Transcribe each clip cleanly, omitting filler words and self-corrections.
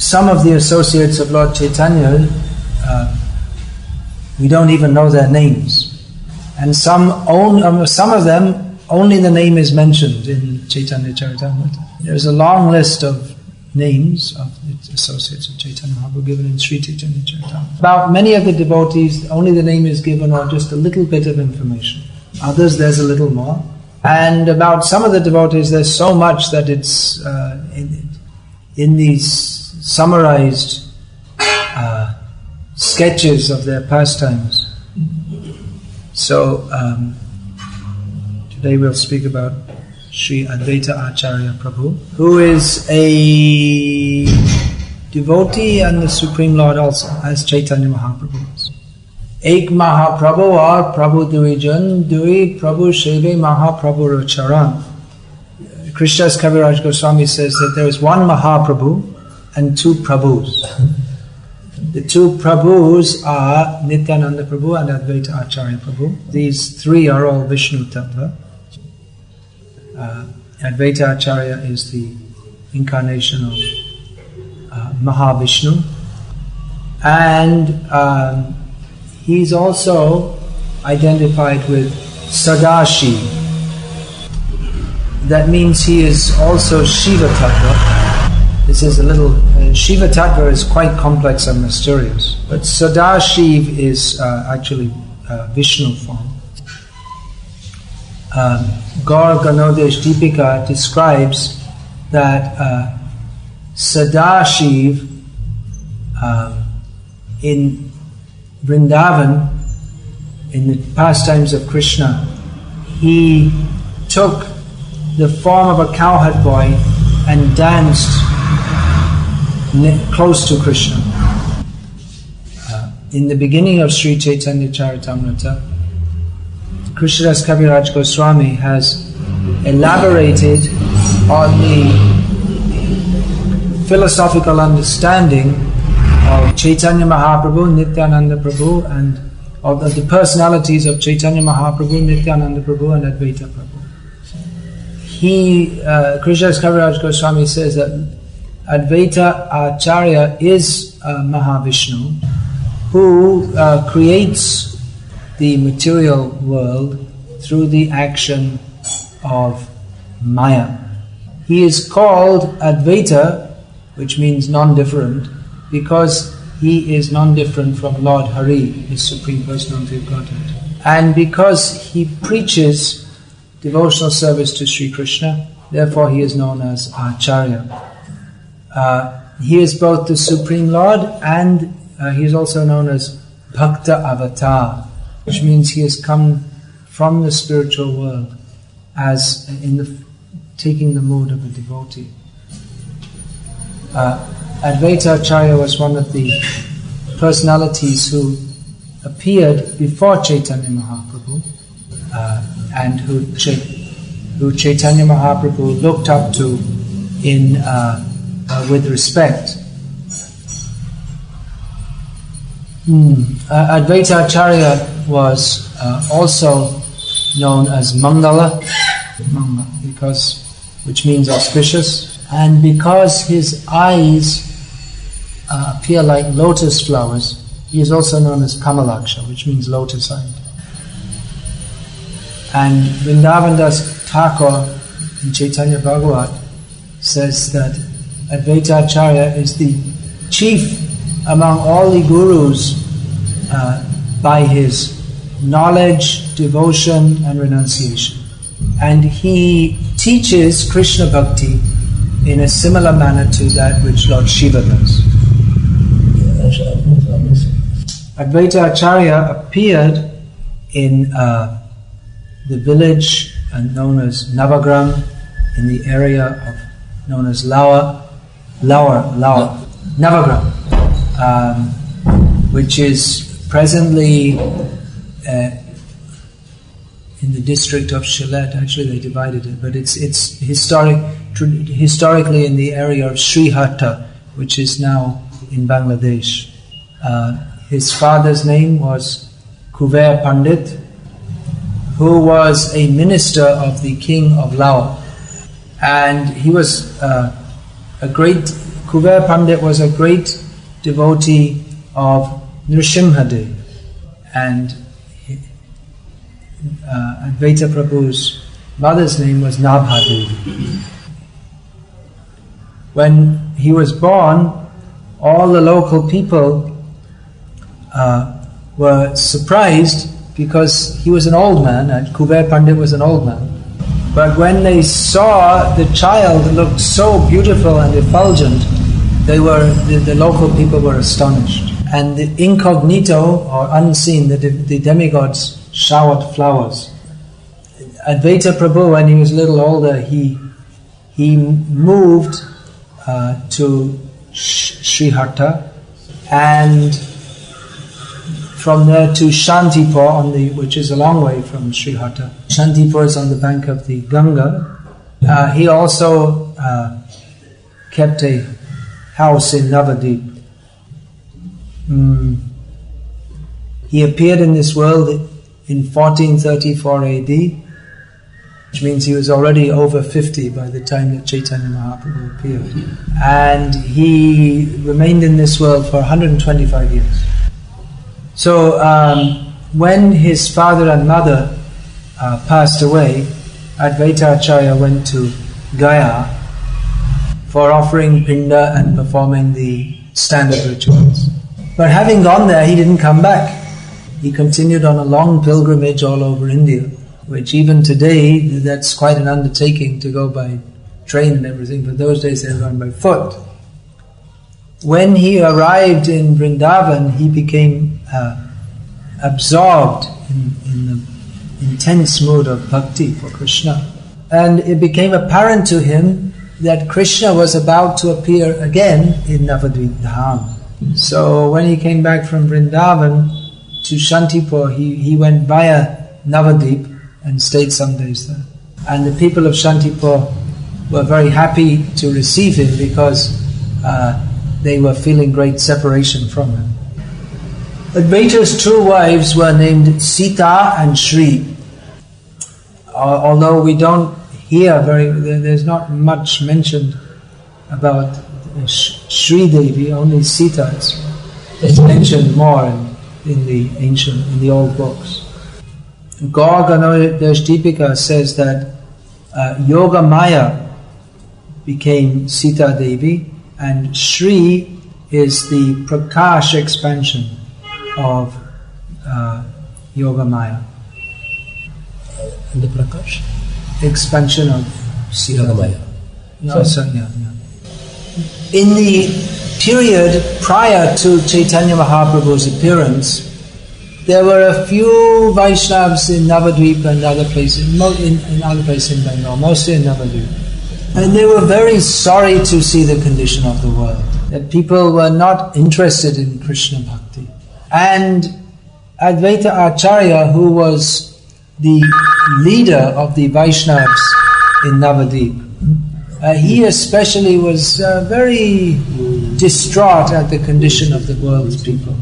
some of the associates of Lord Chaitanya, we don't even know their names. And some of them, only the name is mentioned in Chaitanya Charitamrita. There's a long list of names of the associates of Chaitanya Mahaprabhu given in Sri Chaitanya Charitamrita. About many of the devotees, only the name is given or just a little bit of information. Others, there's a little more. And about some of the devotees, there's so much that it's in these summarized sketches of their pastimes. So today we'll speak about Sri Advaita Acharya Prabhu, who is a devotee and the Supreme Lord also, as Chaitanya Mahaprabhu is. Ek Mahaprabhu or Prabhu Duijan, Dui Prabhu Sheve Mahaprabhu Charan. Krishnadas Kaviraj Goswami says that there is one Mahaprabhu and two Prabhus. The two Prabhus are Nityananda Prabhu and Advaita Acharya Prabhu. These three are all Vishnu Tattva. Advaita Acharya is the incarnation of Mahavishnu. And he's also identified with Sadashiv. That means he is also Shiva Tattva. This is a little... Shiva Tattva is quite complex and mysterious. But Sadashiv is actually Vishnu form. Gaur Ganodesh Deepika describes that Sadashiv in Vrindavan, in the pastimes of Krishna, he took the form of a cowherd boy and danced close to Krishna. In the beginning of Sri Chaitanya Charitamrita, Krishnadas Kaviraj Goswami has elaborated on the philosophical understanding of Chaitanya Mahaprabhu, Nityananda Prabhu, and of the personalities of Chaitanya Mahaprabhu, Nityananda Prabhu, and Advaita Prabhu. Krishnadas Kaviraj Goswami says that Advaita Acharya is Mahavishnu, who creates the material world through the action of Maya. He is called Advaita, which means non-different, because he is non-different from Lord Hari, his Supreme Personality of Godhead. And because he preaches devotional service to Sri Krishna, therefore he is known as Acharya. He is both the Supreme Lord and he is also known as Bhakta Avatar, which means he has come from the spiritual world as taking the mood of a devotee. Advaita Acharya was one of the personalities who appeared before Chaitanya Mahaprabhu and who Chaitanya Mahaprabhu looked up to with respect. Advaita Acharya was also known as Mangala, which means auspicious, and because his eyes appear like lotus flowers, he is also known as Kamalaksha, which means lotus-eyed. And Vrindavan Das Thakur in Chaitanya Bhagavat says that Advaita Acharya is the chief among all the gurus by his knowledge, devotion, and renunciation. And he teaches Krishna Bhakti in a similar manner to that which Lord Shiva does. Advaita Acharya appeared in the village known as Navagram, in the area known as Navagram, which is presently in the district of Shilet. Actually, they divided it, but it's historically in the area of Srihatta, which is now in Bangladesh. His father's name was Kuver Pandit, who was a minister of the king of Laos. And he was Kuber Pandit was a great devotee of Nrsimhadev, and Advaita Prabhu's mother's name was Nabhadevi. When he was born, all the local people were surprised because he was an old man, and Kuber Pandit was an old man. But when they saw the child looked so beautiful and effulgent, the local people were astonished. And the incognito, or unseen, the demigods showered flowers. Advaita Prabhu, when he was a little older, he moved to Sriharta, and from there to Shantipur, which is a long way from Sriharta. Shantipur is on the bank of the Ganga. He also kept a house in Navadip. He appeared in this world in 1434 AD, which means he was already over 50 by the time that Chaitanya Mahaprabhu appeared. And he remained in this world for 125 years. So when his father and mother passed away, Advaita Acharya went to Gaya for offering pinda and performing the standard rituals. But having gone there, he didn't come back. He continued on a long pilgrimage all over India, which even today, that's quite an undertaking to go by train and everything. But those days they were going by foot. When he arrived in Vrindavan, he became absorbed in the intense mood of bhakti for Krishna. And it became apparent to him that Krishna was about to appear again in Navadvip Dham. So when he came back from Vrindavan to Shantipur, he went via Navadvip and stayed some days there. And the people of Shantipur were very happy to receive him because they were feeling great separation from him. Advaita's two wives were named Sita and Shri. Although we don't hear there's not much mentioned about Shri Devi, only Sita is mentioned more in the old books. Gaur Ganodash Deepika says that Yoga Maya became Sita Devi, and Shri is the Prakash expansion of Yoga Maya. And the Prakash? Expansion of Sita Yoga Maya. In the period prior to Chaitanya Mahaprabhu's appearance, there were a few Vaishnavas in Navadvip and other places, in other places in Bengal, mostly in Navadvip. And they were very sorry to see the condition of the world, that people were not interested in Krishna Bhakti. And Advaita Acharya, who was the leader of the Vaishnavas in Navadvip, he especially was very distraught at the condition of the world's people.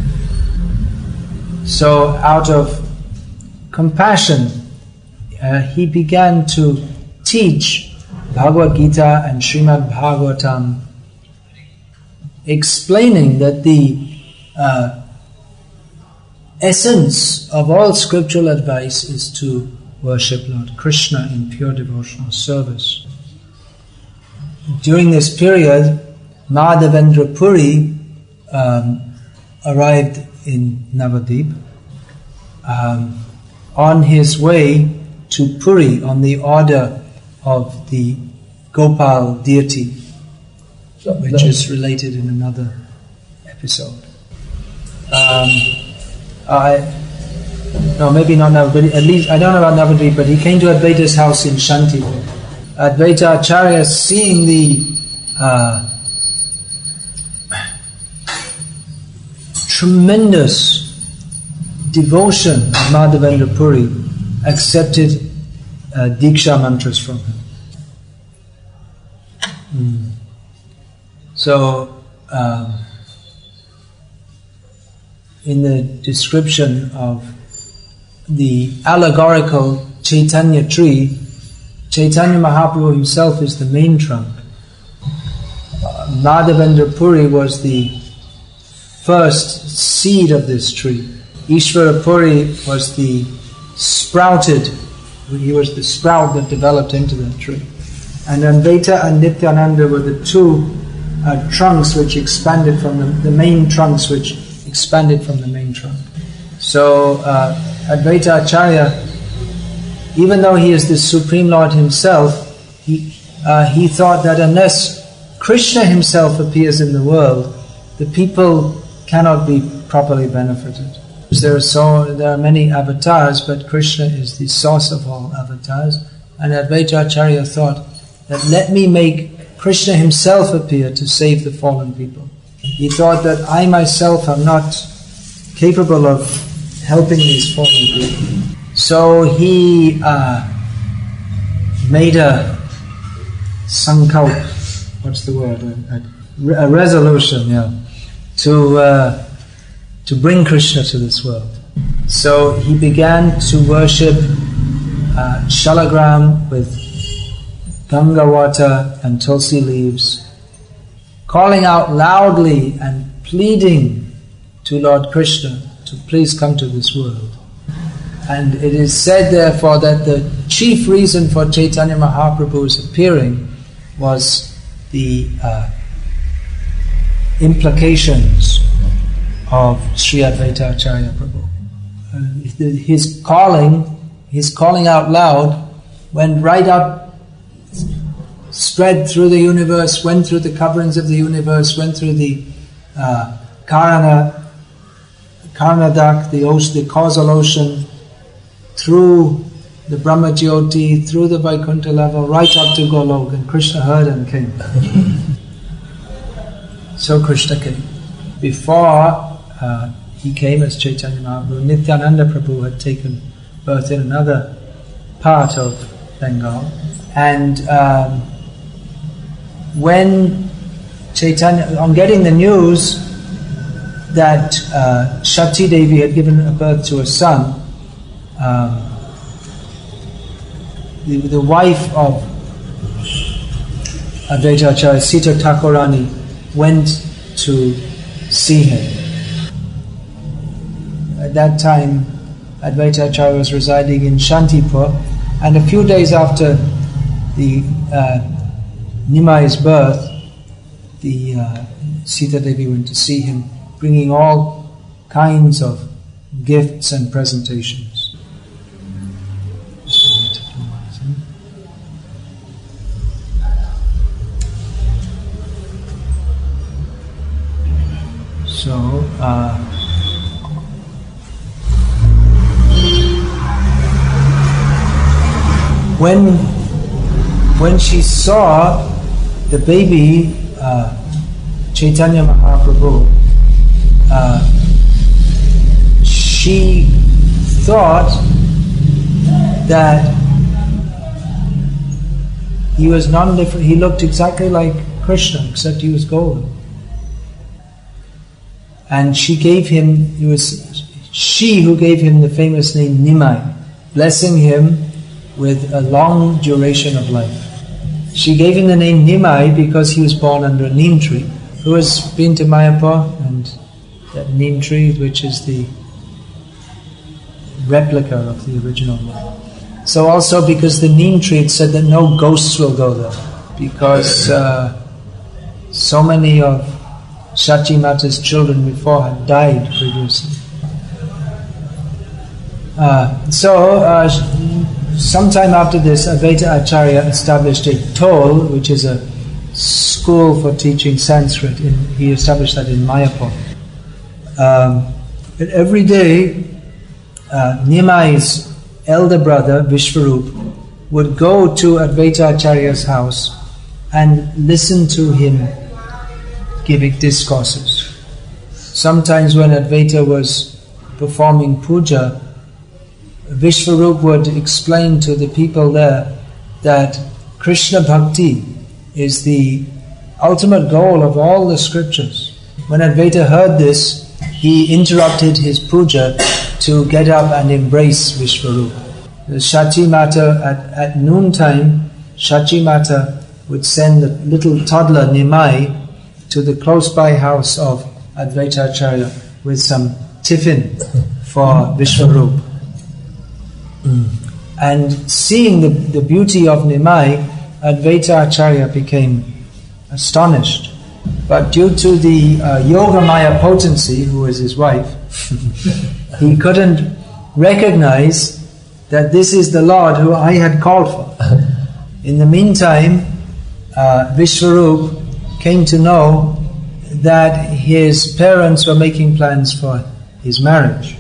So out of compassion, he began to teach Bhagavad Gita and Srimad Bhagavatam, explaining that the essence of all scriptural advice is to worship Lord Krishna in pure devotional service. During this period, Madhavendra Puri arrived in Navadvip on his way to Puri on the order of the Gopal deity, which is related in another episode. No, maybe not Navadvip, at least I don't know about Navadvip, but he came to Advaita's house in Shantipur. Advaita Acharya, seeing the tremendous devotion of Madhavendra Puri, accepted Diksha mantras from him. So, in the description of the allegorical Chaitanya tree, Chaitanya Mahaprabhu himself is the main trunk, Madhavendra Puri was the first seed of this tree. Ishvara Puri was the sprouted, he was the sprout that developed into the tree. And Advaita and Nityananda were the two trunks which expanded from the main trunks which expanded from the main trunk. So Advaita Acharya, even though he is the Supreme Lord himself, he thought that unless Krishna himself appears in the world, the people cannot be properly benefited. There are many avatars, but Krishna is the source of all avatars. And Advaita Acharya thought that let me make Krishna himself appear to save the fallen people. He thought that I myself am not capable of helping these fallen people. So he made a sankalp, what's the word? A resolution, to bring Krishna to this world. So he began to worship Shalagram with Ganga water and tulsi leaves, calling out loudly and pleading to Lord Krishna to please come to this world. And it is said therefore that the chief reason for Chaitanya Mahaprabhu's appearing was the implications of Sri Advaita Acharya Prabhu. His calling out loud went right up, spread through the universe, went through the coverings of the universe, went through the Karanadak, the causal ocean, through the Brahmajyoti, through the Vaikuntha level, right up to Golok, and Krishna heard and came. So Krishna came. Before he came as Chaitanya Mahaprabhu, Nityananda Prabhu had taken birth in another part of Bengal. And when Chaitanya, on getting the news that Shakti Devi had given birth to a son, the wife of Advaita Acharya, Sita Thakurani, went to see him. At that time, Advaita Acharya was residing in Shantipur, and a few days after the Nimai's birth, the Sita Devi went to see him, bringing all kinds of gifts and presentations. So, when she saw the baby Chaitanya Mahaprabhu, she thought that he was non-different. He looked exactly like Krishna, except he was golden. And she gave him, it was she who gave him the famous name Nimai, blessing him with a long duration of life. She gave him the name Nimai because he was born under a neem tree. Who has been to Mayapur? And that neem tree, which is the replica of the original one. So also because the neem tree, it said that no ghosts will go there, because so many of Shachi Mata's children before had died previously. Sometime after this, Advaita Acharya established a toll, which is a school for teaching Sanskrit. He established that in Mayapur. But every day, Nimai's elder brother, Vishwarup, would go to Advaita Acharya's house and listen to him giving discourses. Sometimes when Advaita was performing puja, Vishwarup would explain to the people there that Krishna Bhakti is the ultimate goal of all the scriptures. When Advaita heard this, he interrupted his puja to get up and embrace Vishwarup. The Shachi Mata, at noontime, Shachi Mata would send the little toddler Nimai to the close-by house of Advaita Acharya with some tiffin for Vishwarup. And seeing the beauty of Nimai, Advaita Acharya became astonished. But due to the Yogamaya potency, who was his wife, he couldn't recognize that this is the Lord who I had called for. In the meantime, Vishwarup came to know that his parents were making plans for his marriage.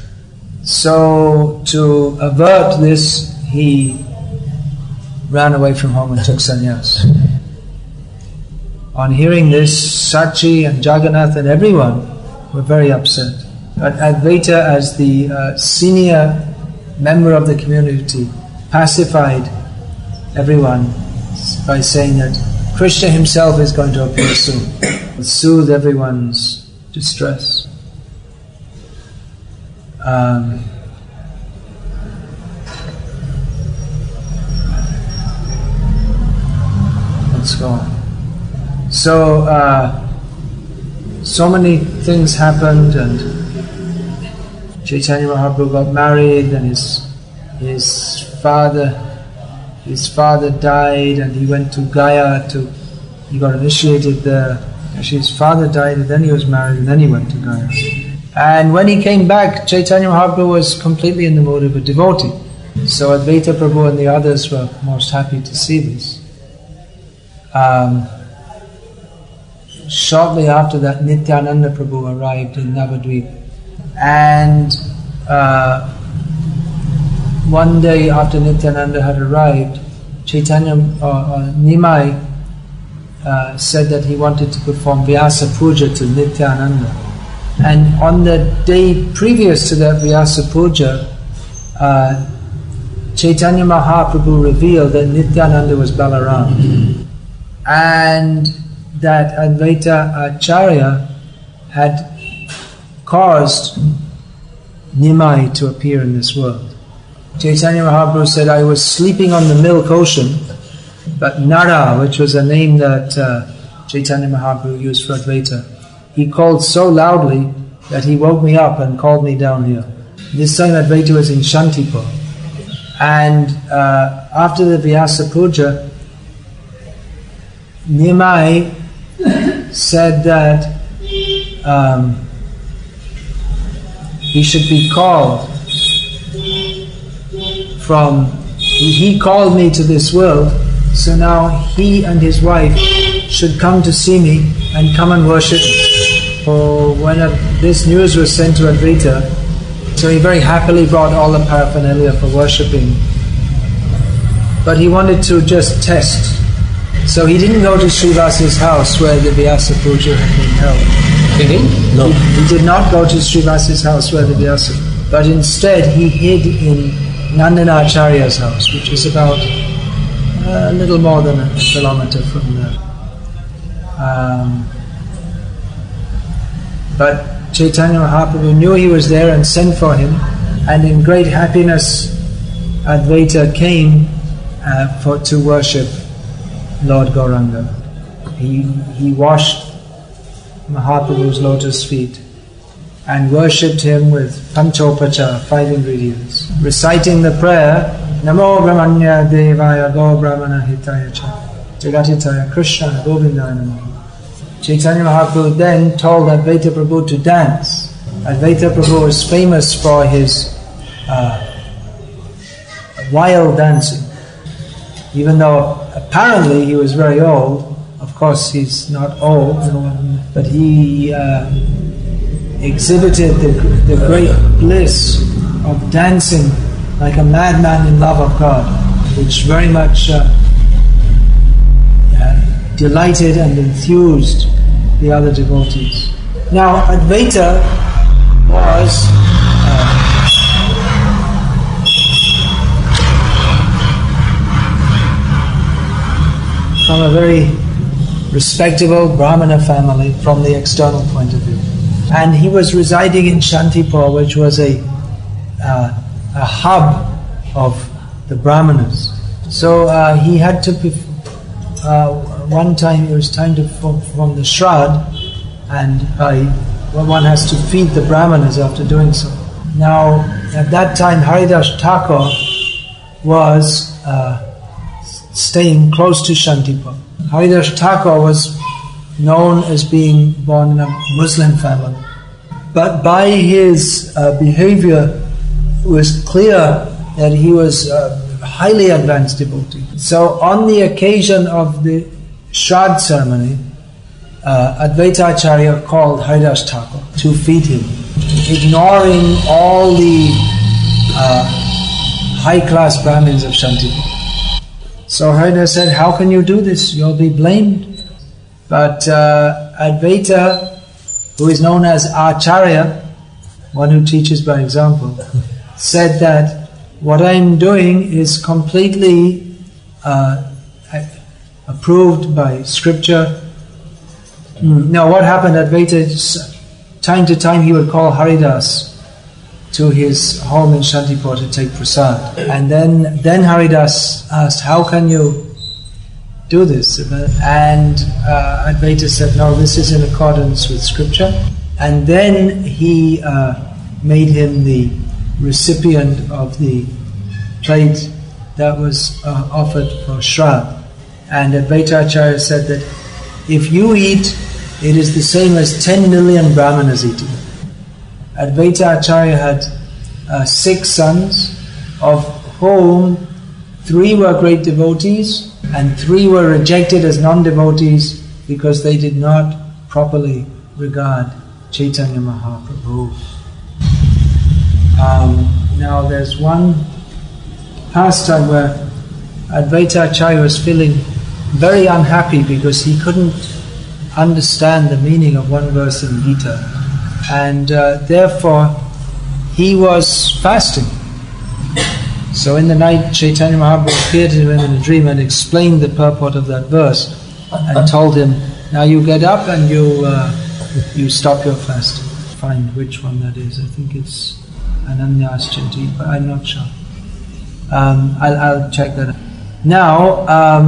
So to avert this, he ran away from home and took sannyas. On hearing this, Sachi and Jagannath and everyone were very upset. But Advaita, as the senior member of the community, pacified everyone by saying that Krishna himself is going to appear soon, soothe everyone's distress. Let's go on. So many things happened, and Chaitanya Mahaprabhu got married, and his father died, and he went to Gaya he got initiated there. Actually, his father died, and then he was married, and then he went to Gaya. And when he came back, Chaitanya Mahaprabhu was completely in the mood of a devotee. So Advaita Prabhu and the others were most happy to see this. Shortly after that, Nityananda Prabhu arrived in Navadvip. And one day after Nityananda had arrived, Chaitanya Nimai said that he wanted to perform Vyasa Puja to Nityananda. And on the day previous to that Vyasa Puja, Chaitanya Mahaprabhu revealed that Nityananda was Balaram, and that Advaita Acharya had caused Nimai to appear in this world. Chaitanya Mahaprabhu said, I was sleeping on the milk ocean, but Nara, which was a name that Chaitanya Mahaprabhu used for Advaita, he called so loudly that he woke me up and called me down here. This time Advaita was in Shantipur. And after the Vyasa Puja, Nimai said that he should be called from... He called me to this world, so now he and his wife should come to see me and come and worship me. So when this news was sent to Advaita, so he very happily brought all the paraphernalia for worshipping. But he wanted to just test. So he didn't go to Srivasa's house where the Vyasa Puja had been held. He didn't? No. He did not go to Srivasa's house where the Vyasa, but instead he hid in Nandana Acharya's house, which is about a little more than a kilometer from there. But Chaitanya Mahaprabhu knew he was there and sent for him, and in great happiness Advaita came to worship Lord Gauranga. He washed Mahaprabhu's lotus feet and worshipped him with Panchopachara, 5 ingredients, reciting the prayer, Namo Brahmanya Devaya Go Brahmana Hitaya Cha Jagatitaya Krishna Govindaya Namo. Chaitanya Mahaprabhu then told Advaita Prabhu to dance. Advaita Prabhu was famous for his wild dancing. Even though apparently he was very old, of course he's not old, but he exhibited the great bliss of dancing like a madman in love of God, which very much delighted and enthused the other devotees. Now Advaita was from a very respectable Brahmana family from the external point of view. And he was residing in Shantipur, which was a hub of the Brahmanas. So he had to one time it was time to perform the Shraddha, and one has to feed the Brahmanas after doing so. Now, at that time, Haridas Thakur was staying close to Shantipur. Haridas Thakur was known as being born in a Muslim family, but by his behavior, it was clear that he was a highly advanced devotee. So, on the occasion of the Shraddha ceremony, Advaita Acharya called Haridas Thakur to feed him, ignoring all the high-class Brahmins of Shantipur. So Haridas said, "How can you do this? You'll be blamed." But Advaita, who is known as Acharya, one who teaches by example, said that what I'm doing is completely approved by scripture. Now, what happened? Advaita, time to time, he would call Haridas to his home in Shantipur to take prasad. And then Haridas asked, "How can you do this?" And Advaita said, "No, this is in accordance with scripture." And then he made him the recipient of the plate that was offered for Shraddha. And Advaita Acharya said that if you eat, it is the same as 10 million Brahmanas eating. Advaita Acharya had 6 sons, of whom 3 were great devotees and 3 were rejected as non-devotees because they did not properly regard Chaitanya Mahaprabhu. Now there's one pastime where Advaita Acharya was feeling very unhappy because he couldn't understand the meaning of one verse in Gita, and therefore he was fasting. So in the night, Chaitanya Mahaprabhu appeared to him in a dream and explained the purport of that verse and told him, "Now you get up and you stop your fasting." Find which one that is. I think it's Ananyas Chanti, but I'm not sure. I'll check that out. Now,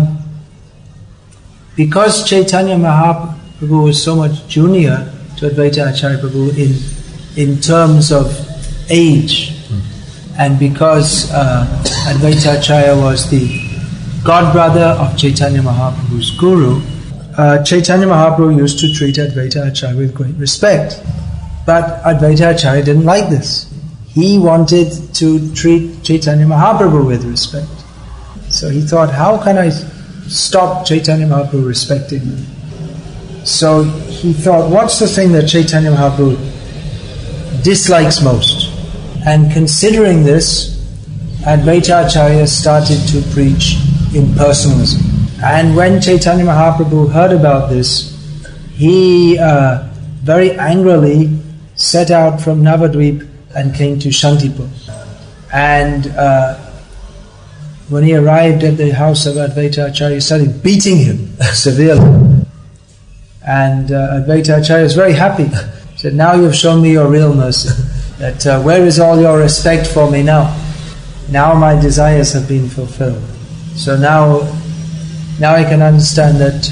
because Chaitanya Mahaprabhu was so much junior to Advaita Acharya Prabhu in terms of age, and because Advaita Acharya was the godbrother of Chaitanya Mahaprabhu's guru, Chaitanya Mahaprabhu used to treat Advaita Acharya with great respect. But Advaita Acharya didn't like this. He wanted to treat Chaitanya Mahaprabhu with respect. So he thought, how can I stop Chaitanya Mahaprabhu respecting me? So he thought, what's the thing that Chaitanya Mahaprabhu dislikes most? And considering this, Advaita Acharya started to preach impersonalism. And when Chaitanya Mahaprabhu heard about this, he very angrily set out from Navadvip and came to Shantipur. And when he arrived at the house of Advaita Acharya, he started beating him severely. And Advaita Acharya was very happy. He said, "Now you've shown me your real mercy. That where is all your respect for me now? Now my desires have been fulfilled. So now I can understand that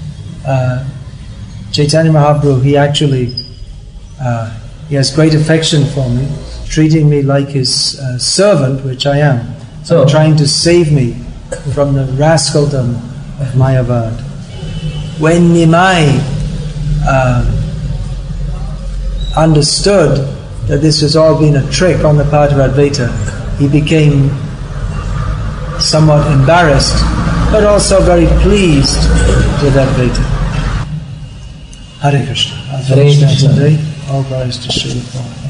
Chaitanya Mahaprabhu, he actually he has great affection for me, treating me like his servant, which I am, so trying to save me from the rascaldom of Mayavad." When Nimai understood that this has all been a trick on the part of Advaita, he became somewhat embarrassed, but also very pleased with Advaita. Hare Krishna. Hare Krishna. Today, all glories to Srila Prabhupada.